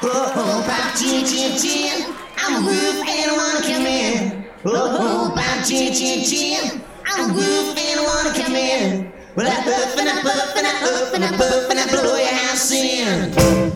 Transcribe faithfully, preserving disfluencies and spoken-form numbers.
Oh, about chin, chin, chin. I'm a roof and I wanna come in. Oh, about chin, chin, chin. I'm a roof and I wanna come in. Well, I huff and I puff and I huff and I puff and I blow your house in.